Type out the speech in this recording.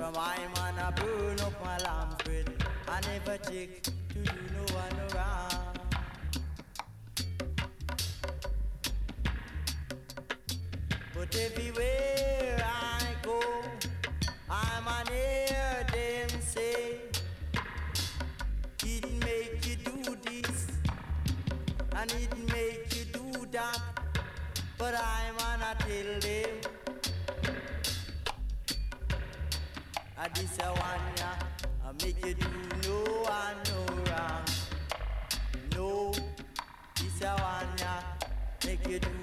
From I'm on a burn up my lamb's bread. I never check to do no one around. But everywhere I go, I'm on air, them say, it make you do this, and it make you do that. But I'm on a tell them, this a one ya, I make you do no one no wrong. No, this a one ya, make you do